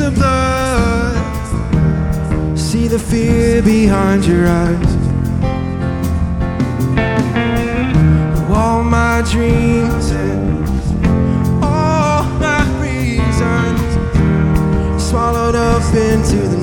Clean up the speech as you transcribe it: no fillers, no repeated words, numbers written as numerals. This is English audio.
the blood, see the fear behind your eyes. All my dreams and all my reasons swallowed up into the